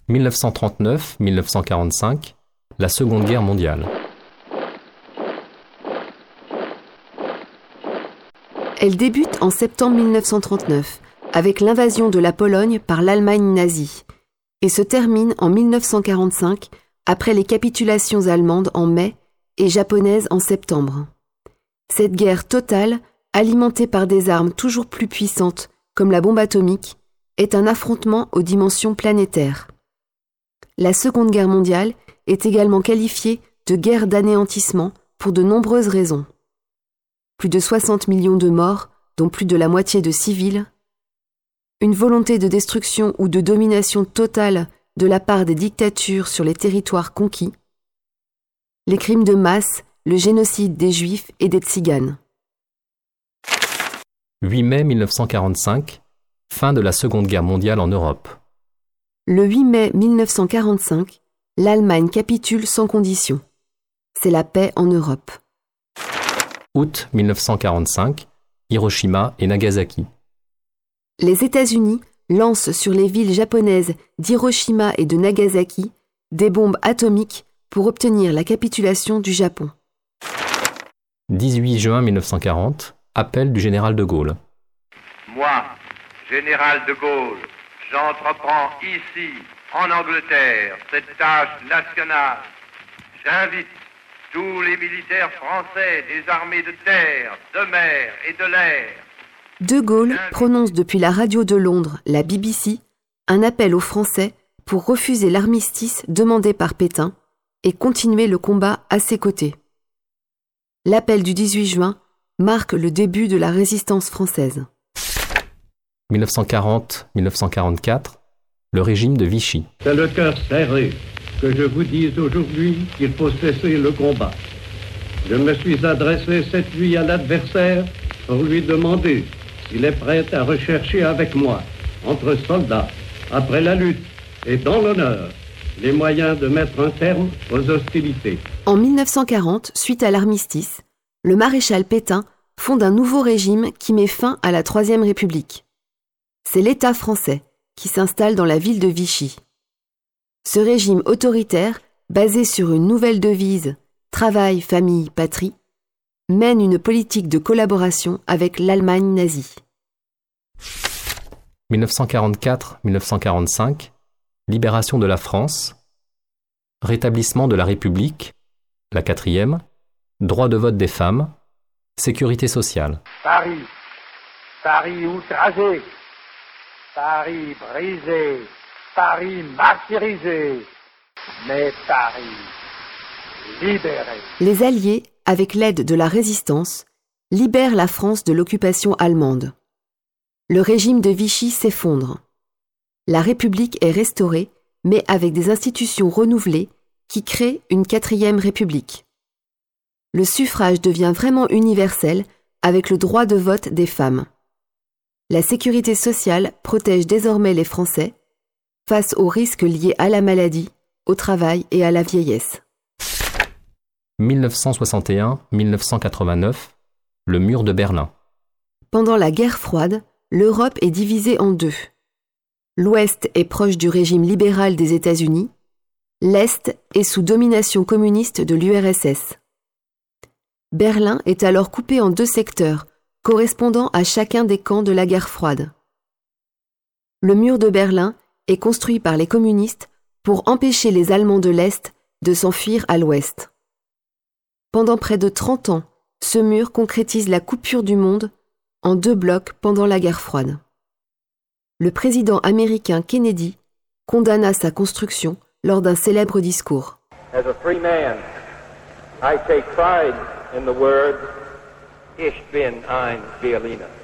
1939-1945, la Seconde Guerre mondiale. Elle débute en septembre 1939, avec l'invasion de la Pologne par l'Allemagne nazie, et se termine en 1945, après les capitulations allemandes en mai et japonaises en septembre. Cette guerre totale, alimentée par des armes toujours plus puissantes, comme la bombe atomique, est un affrontement aux dimensions planétaires. La Seconde Guerre mondiale est également qualifiée de guerre d'anéantissement pour de nombreuses raisons. Plus de 60 millions de morts, dont plus de la moitié de civils, une volonté de destruction ou de domination totale de la part des dictatures sur les territoires conquis, les crimes de masse, le génocide des Juifs et des Tziganes. 8 mai 1945, fin de la Seconde Guerre mondiale en Europe. Le 8 mai 1945, l'Allemagne capitule sans condition. C'est la paix en Europe. Août 1945, Hiroshima et Nagasaki. Les États-Unis lancent sur les villes japonaises d'Hiroshima et de Nagasaki des bombes atomiques pour obtenir la capitulation du Japon. 18 juin 1940, appel du général de Gaulle. Moi, général de Gaulle, j'entreprends ici, en Angleterre, cette tâche nationale. J'invite tous les militaires français des armées de terre, de mer et de l'air. De Gaulle prononce depuis la radio de Londres, la BBC, un appel aux Français pour refuser l'armistice demandé par Pétain et continuer le combat à ses côtés. L'appel du 18 juin marque le début de la résistance française. 1940-1944, le régime de Vichy. C'est le cœur serré que je vous dise aujourd'hui qu'il faut cesser le combat. Je me suis adressé cette nuit à l'adversaire pour lui demander s'il est prêt à rechercher avec moi, entre soldats, après la lutte et dans l'honneur, les moyens de mettre un terme aux hostilités. En 1940, suite à l'armistice, le maréchal Pétain fonde un nouveau régime qui met fin à la Troisième République. C'est l'État français qui s'installe dans la ville de Vichy. Ce régime autoritaire, basé sur une nouvelle devise « Travail, famille, patrie », mène une politique de collaboration avec l'Allemagne nazie. 1944-1945, libération de la France, rétablissement de la République, la 4e, droit de vote des femmes, sécurité sociale. Paris, Paris outragé, Paris brisé, Paris martyrisé, mais Paris libéré. Les Alliés, avec l'aide de la résistance, libèrent la France de l'occupation allemande. Le régime de Vichy s'effondre. La République est restaurée, mais avec des institutions renouvelées qui créent une 4e République. Le suffrage devient vraiment universel avec le droit de vote des femmes. La sécurité sociale protège désormais les Français face aux risques liés à la maladie, au travail et à la vieillesse. 1961-1989, le mur de Berlin. Pendant la guerre froide, l'Europe est divisée en deux. L'Ouest est proche du régime libéral des États-Unis, l'Est est sous domination communiste de l'URSS. Berlin est alors coupé en deux secteurs, correspondant à chacun des camps de la guerre froide. Le mur de Berlin est construit par les communistes pour empêcher les Allemands de l'Est de s'enfuir à l'Ouest. Pendant près de 30 ans, ce mur concrétise la coupure du monde en deux blocs pendant la guerre froide. Le président américain Kennedy condamna sa construction lors d'un célèbre discours. As a free man, I take pride in the word Ich bin ein Berliner.